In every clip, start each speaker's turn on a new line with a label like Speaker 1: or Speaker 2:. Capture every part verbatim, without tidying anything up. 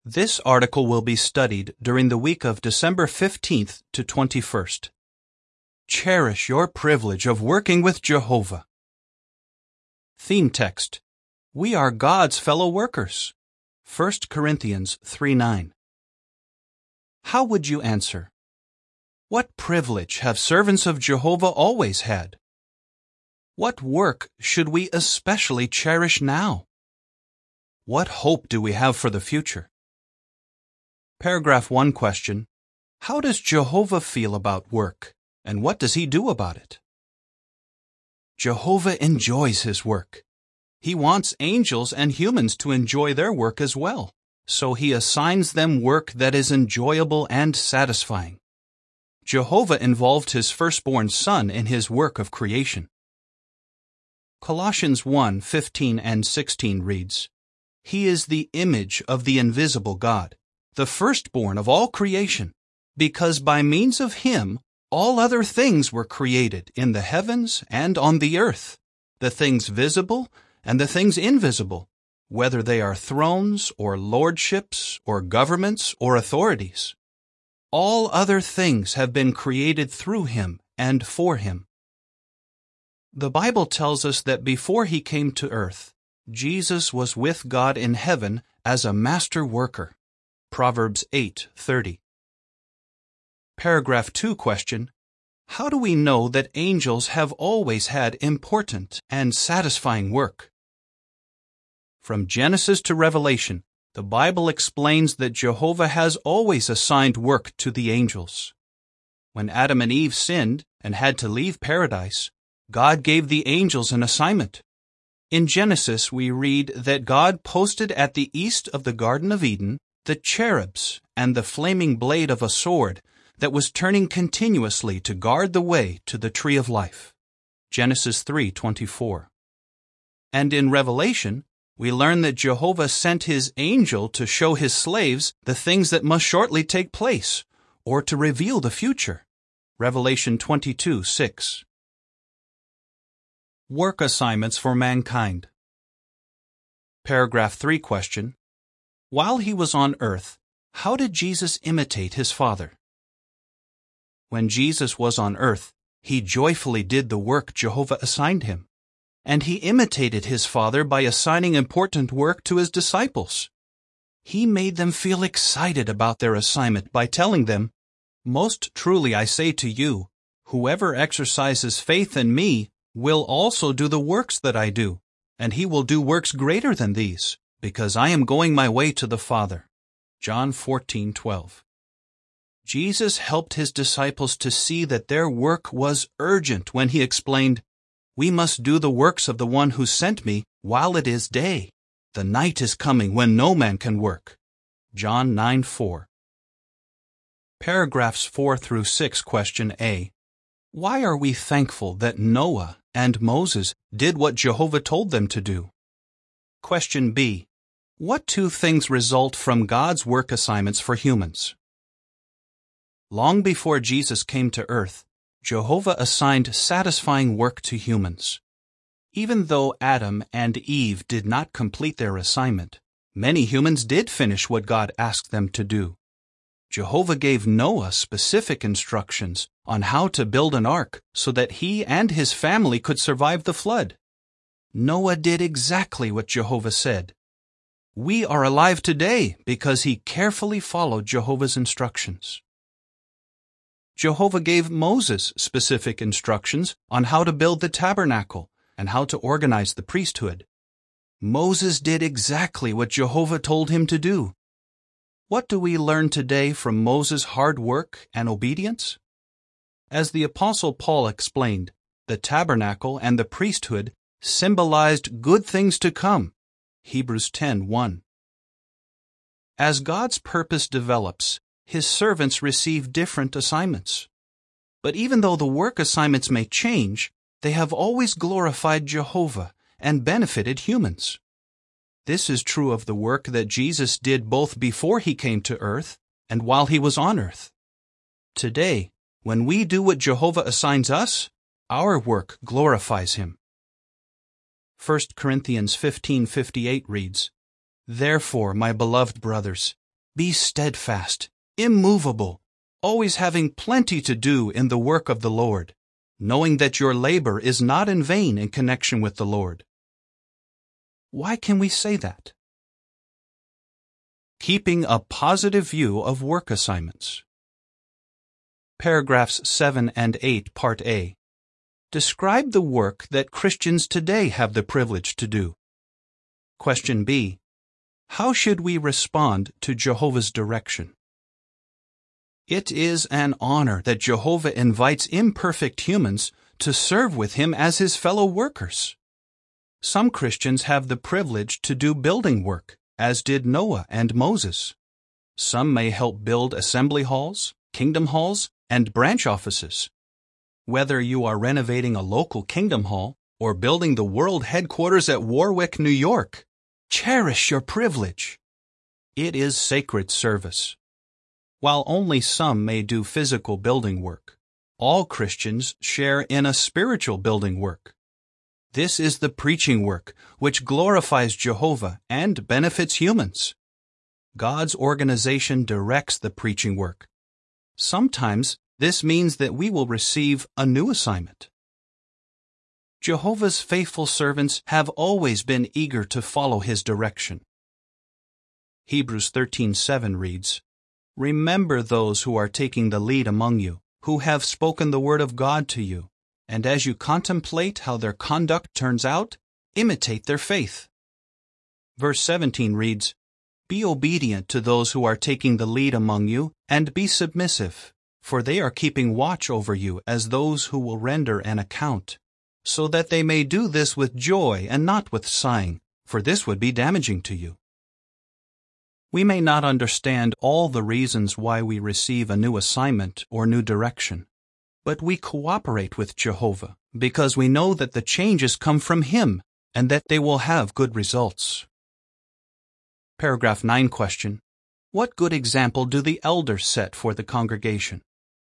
Speaker 1: This article will be studied during the week of December fifteenth to twenty-first. Cherish your privilege of working with Jehovah. Theme text: We are God's fellow workers. First Corinthians three nine. How would you answer? What privilege have servants of Jehovah always had? What work should we especially cherish now? What hope do we have for the future? Paragraph one question: How does Jehovah feel about work, and what does he do about it? Jehovah enjoys his work. He wants angels and humans to enjoy their work as well, so he assigns them work that is enjoyable and satisfying. Jehovah involved his firstborn son in his work of creation. Colossians one fifteen and sixteen reads, He is the image of the invisible God, the firstborn of all creation, because by means of him all other things were created in the heavens and on the earth, the things visible and the things invisible, whether they are thrones or lordships or governments or authorities. All other things have been created through him and for him. The Bible tells us that before he came to earth, Jesus was with God in heaven as a master worker. Proverbs eight thirty. Paragraph two question: How do we know that angels have always had important and satisfying work? From Genesis to Revelation, the Bible explains that Jehovah has always assigned work to the angels. When Adam and Eve sinned and had to leave paradise, God gave the angels an assignment. In Genesis, we read that God posted at the east of the Garden of Eden the cherubs and the flaming blade of a sword that was turning continuously to guard the way to the tree of life. Genesis three twenty-four. And in Revelation, we learn that Jehovah sent his angel to show his slaves the things that must shortly take place, or to reveal the future. Revelation twenty-two six. Work assignments for mankind. Paragraph three question: While he was on earth, how did Jesus imitate his Father? When Jesus was on earth, he joyfully did the work Jehovah assigned him, and he imitated his Father by assigning important work to his disciples. He made them feel excited about their assignment by telling them, Most truly I say to you, whoever exercises faith in me will also do the works that I do, and he will do works greater than these, because I am going my way to the Father. John fourteen twelve. Jesus helped his disciples to see that their work was urgent when he explained, We must do the works of the one who sent me while it is day. The night is coming when no man can work. John nine four. Paragraphs four through six question A. Why are we thankful that Noah and Moses did what Jehovah told them to do? Question B. What two things result from God's work assignments for humans? Long before Jesus came to earth, Jehovah assigned satisfying work to humans. Even though Adam and Eve did not complete their assignment, many humans did finish what God asked them to do. Jehovah gave Noah specific instructions on how to build an ark so that he and his family could survive the flood. Noah did exactly what Jehovah said. We are alive today because he carefully followed Jehovah's instructions. Jehovah gave Moses specific instructions on how to build the tabernacle and how to organize the priesthood. Moses did exactly what Jehovah told him to do. What do we learn today from Moses' hard work and obedience? As the Apostle Paul explained, the tabernacle and the priesthood symbolized good things to come. Hebrews ten one. As God's purpose develops, his servants receive different assignments. But even though the work assignments may change, they have always glorified Jehovah and benefited humans. This is true of the work that Jesus did both before he came to earth and while he was on earth. Today, when we do what Jehovah assigns us, our work glorifies him. First Corinthians fifteen fifty-eight reads, Therefore, my beloved brothers, Be steadfast, immovable, always having plenty to do in the work of the Lord, knowing that your labor is not in vain in connection with the Lord. Why can we say that? Keeping a positive view of work assignments. Paragraphs seven and eight, Part A. Describe the work that Christians today have the privilege to do. Question B. How should we respond to Jehovah's direction? It is an honor that Jehovah invites imperfect humans to serve with him as his fellow workers. Some Christians have the privilege to do building work, as did Noah and Moses. Some may help build assembly halls, kingdom halls, and branch offices. Whether you are renovating a local kingdom hall or building the world headquarters at Warwick, New York, cherish your privilege. It is sacred service. While only some may do physical building work, all Christians share in a spiritual building work. This is the preaching work which glorifies Jehovah and benefits humans. God's organization directs the preaching work. Sometimes this means that we will receive a new assignment. Jehovah's faithful servants have always been eager to follow his direction. Hebrews thirteen seven reads, Remember those who are taking the lead among you, who have spoken the word of God to you, and as you contemplate how their conduct turns out, imitate their faith. Verse seventeen reads, Be obedient to those who are taking the lead among you, and be submissive, for they are keeping watch over you as those who will render an account, so that they may do this with joy and not with sighing, for this would be damaging to you. We may not understand all the reasons why we receive a new assignment or new direction, but we cooperate with Jehovah because we know that the changes come from him and that they will have good results. Paragraph nine question. What good example do the elders set for the congregation?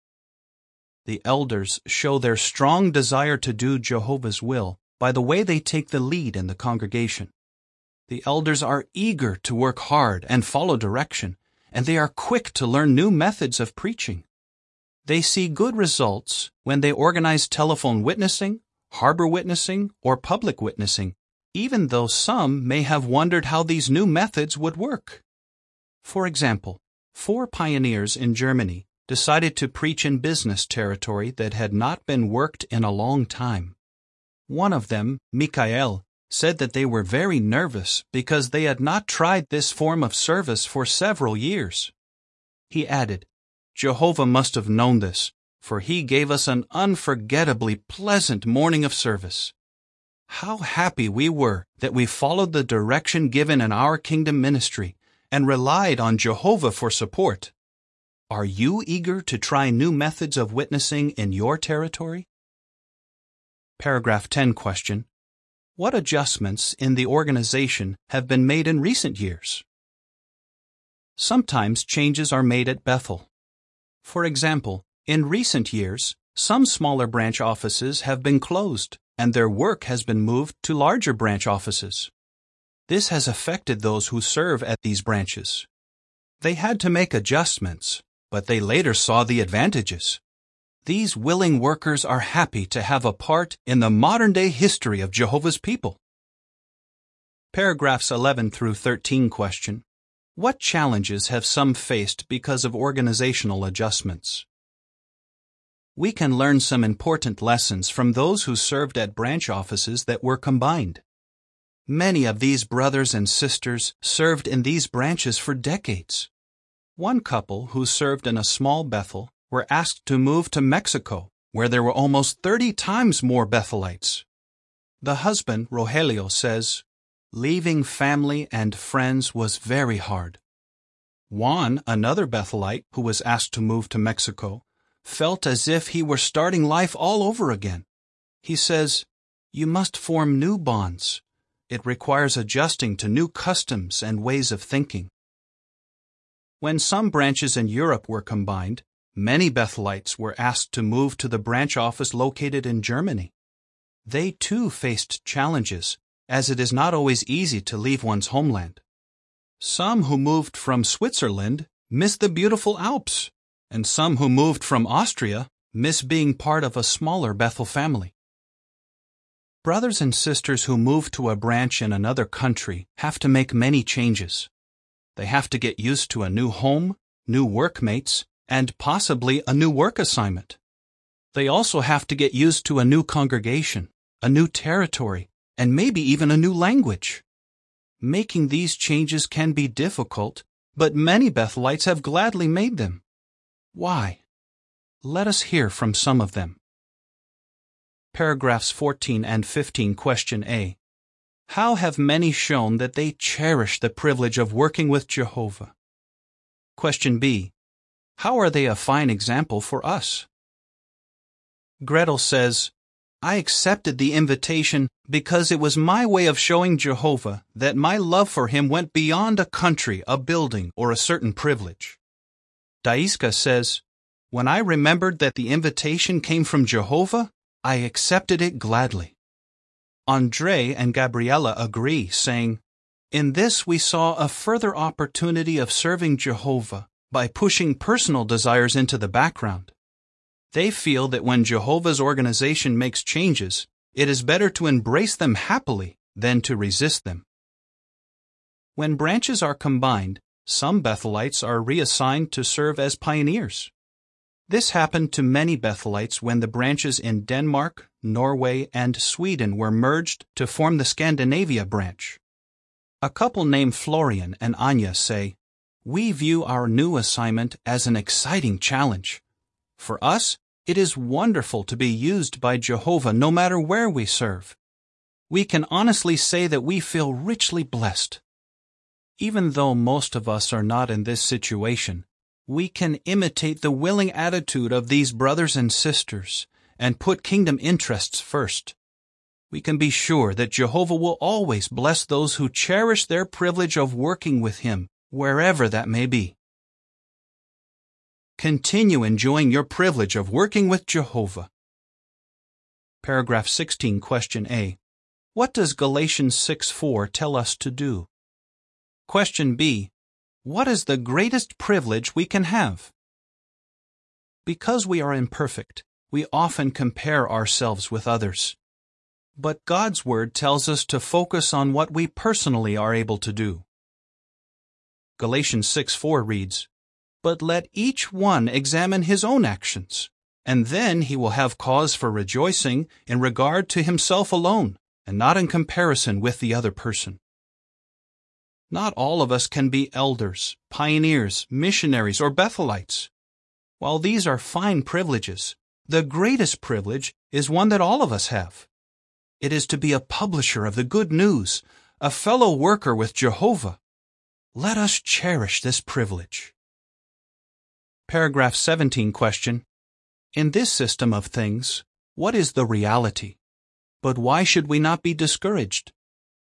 Speaker 1: The elders show their strong desire to do Jehovah's will by the way they take the lead in the congregation. The elders are eager to work hard and follow direction, and they are quick to learn new methods of preaching. They see good results when they organize telephone witnessing, harbor witnessing, or public witnessing, even though some may have wondered how these new methods would work. For example, four pioneers in Germany decided to preach in business territory that had not been worked in a long time. One of them, Michael, said that they were very nervous because they had not tried this form of service for several years. He added, Jehovah must have known this, for he gave us an unforgettably pleasant morning of service. How happy we were that we followed the direction given in our kingdom ministry and relied on Jehovah for support. Are you eager to try new methods of witnessing in your territory? Paragraph ten question. What adjustments in the organization have been made in recent years? Sometimes changes are made at Bethel. For example, in recent years, some smaller branch offices have been closed and their work has been moved to larger branch offices. This has affected those who serve at these branches. They had to make adjustments, but they later saw the advantages. These willing workers are happy to have a part in the modern-day history of Jehovah's people. Paragraphs eleven through thirteen question. What challenges have some faced because of organizational adjustments? We can learn some important lessons from those who served at branch offices that were combined. Many of these brothers and sisters served in these branches for decades. One couple who served in a small Bethel were asked to move to Mexico, where there were almost thirty times more Bethelites. The husband, Rogelio, says, Leaving family and friends was very hard. Juan, another Bethelite who was asked to move to Mexico, felt as if he were starting life all over again. He says, You must form new bonds. It requires adjusting to new customs and ways of thinking. When some branches in Europe were combined, many Bethelites were asked to move to the branch office located in Germany. They too faced challenges, as it is not always easy to leave one's homeland. Some who moved from Switzerland miss the beautiful Alps, and some who moved from Austria miss being part of a smaller Bethel family. Brothers and sisters who move to a branch in another country have to make many changes. They have to get used to a new home, new workmates, and possibly a new work assignment. They also have to get used to a new congregation, a new territory, and maybe even a new language. Making these changes can be difficult, but many Bethelites have gladly made them. Why? Let us hear from some of them. Paragraphs fourteen and fifteen, question A. How have many shown that they cherish the privilege of working with Jehovah? Question B. How are they a fine example for us? Gretel says, I accepted the invitation because it was my way of showing Jehovah that my love for him went beyond a country, a building, or a certain privilege. Daiska says, when I remembered that the invitation came from Jehovah, I accepted it gladly. Andre and Gabriella agree, saying, in this we saw a further opportunity of serving Jehovah by pushing personal desires into the background. They feel that when Jehovah's organization makes changes, it is better to embrace them happily than to resist them. When branches are combined, some Bethelites are reassigned to serve as pioneers. This happened to many Bethelites when the branches in Denmark, Norway, and Sweden were merged to form the Scandinavia branch. A couple named Florian and Anya say, we view our new assignment as an exciting challenge. For us, it is wonderful to be used by Jehovah no matter where we serve. We can honestly say that we feel richly blessed. Even though most of us are not in this situation, we can imitate the willing attitude of these brothers and sisters and put kingdom interests first. We can be sure that Jehovah will always bless those who cherish their privilege of working with him, wherever that may be. Continue enjoying your privilege of working with Jehovah. Paragraph sixteen, question A. What does Galatians six four tell us to do? Question B. What is the greatest privilege we can have? Because we are imperfect, we often compare ourselves with others. But God's Word tells us to focus on what we personally are able to do. Galatians six four reads, But let each one examine his own actions, and then he will have cause for rejoicing in regard to himself alone, and not in comparison with the other person. Not all of us can be elders, pioneers, missionaries, or Bethelites. While these are fine privileges, the greatest privilege is one that all of us have. It is to be a publisher of the good news, a fellow worker with Jehovah. Let us cherish this privilege. Paragraph seventeen, question. In this system of things, what is the reality? But why should we not be discouraged?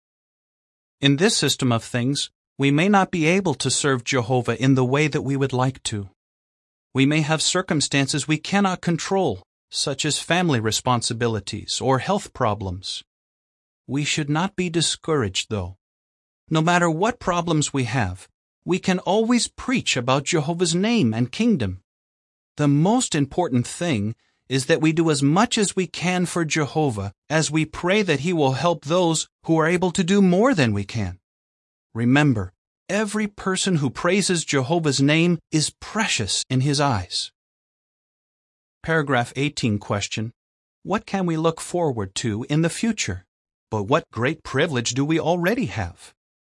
Speaker 1: In this system of things, we may not be able to serve Jehovah in the way that we would like to. We may have circumstances we cannot control, such as family responsibilities or health problems. We should not be discouraged, though. No matter what problems we have, we can always preach about Jehovah's name and kingdom. The most important thing is that we do as much as we can for Jehovah as we pray that He will help those who are able to do more than we can. Remember, every person who praises Jehovah's name is precious in His eyes. Paragraph eighteen, question. What can we look forward to in the future? But what great privilege do we already have?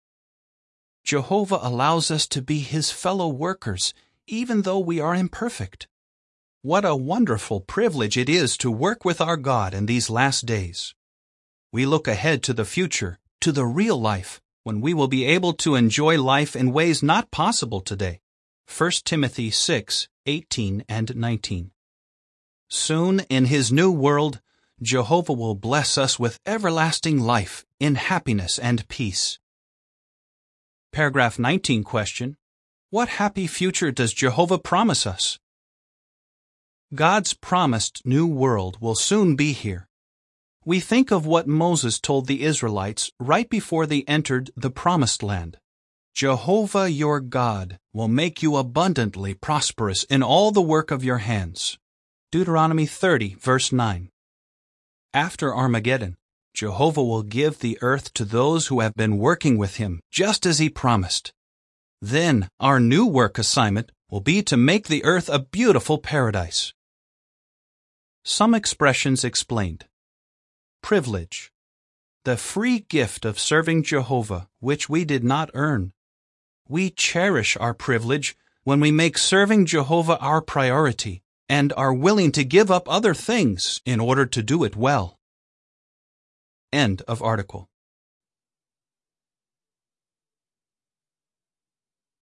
Speaker 1: Jehovah allows us to be His fellow workers, even though we are imperfect. What a wonderful privilege it is to work with our God in these last days. We look ahead to the future, to the real life, when we will be able to enjoy life in ways not possible today. First Timothy six, eighteen and nineteen. Soon, in His new world, Jehovah will bless us with everlasting life in happiness and peace. Paragraph nineteen, question. What happy future does Jehovah promise us? God's promised new world will soon be here. We think of what Moses told the Israelites right before they entered the Promised Land. Jehovah your God will make you abundantly prosperous in all the work of your hands. Deuteronomy thirty, verse nine. After Armageddon, Jehovah will give the earth to those who have been working with him, just as he promised. Then our new work assignment will be to make the earth a beautiful paradise. Some expressions explained. Privilege. The free gift of serving Jehovah, which we did not earn. We cherish our privilege when we make serving Jehovah our priority and are willing to give up other things in order to do it well. End of article.